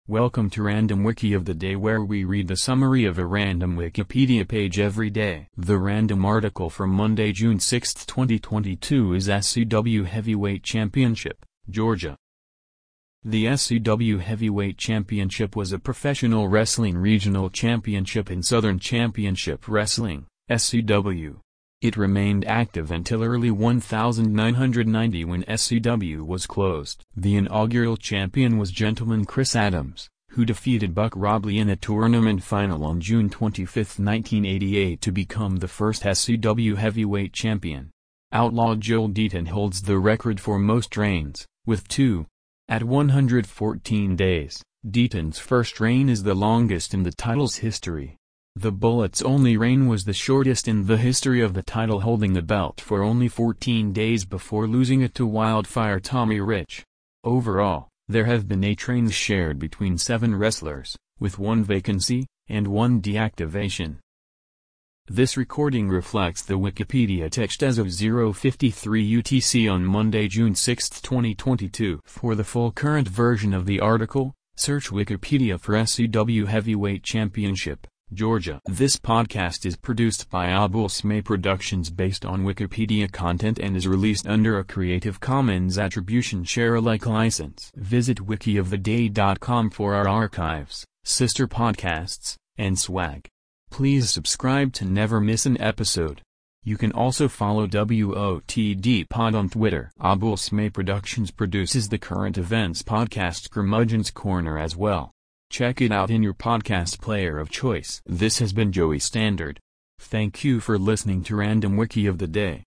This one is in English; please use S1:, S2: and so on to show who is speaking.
S1: Welcome to Random Wiki of the Day, where we read the summary of a random Wikipedia page every day. The random article for Monday, June 6, 2022 is SCW Heavyweight Championship, Georgia. The SCW Heavyweight Championship was a professional wrestling regional championship in Southern Championship Wrestling, SCW. It remained active until early 1990 when SCW was closed. The inaugural champion was Gentleman Chris Adams, who defeated Buck Robley in a tournament final on June 25, 1988 to become the first SCW heavyweight champion. Outlaw Joel Deaton holds the record for most reigns, with 2. At 114 days, Deaton's first reign is the longest in the title's history. The Bullet's only reign was the shortest in the history of the title, holding the belt for only 14 days before losing it to Wildfire Tommy Rich. Overall, there have been 8 reigns shared between 7 wrestlers, with 1 vacancy, and 1 deactivation. This recording reflects the Wikipedia text as of 0:53 UTC on Monday, June 6, 2022. For the full current version of the article, search Wikipedia for SCW Heavyweight Championship, Georgia. This podcast is produced by Abul Smay Productions based on Wikipedia content and is released under a Creative Commons Attribution Share-alike license. Visit wikioftheday.com for our archives, sister podcasts, and swag. Please subscribe to never miss an episode. You can also follow WOTD Pod on Twitter. Abul Smay Productions produces the current events podcast Curmudgeon's Corner as well. Check it out in your podcast player of choice. This has been Joey Standard. Thank you for listening to Random Wiki of the Day.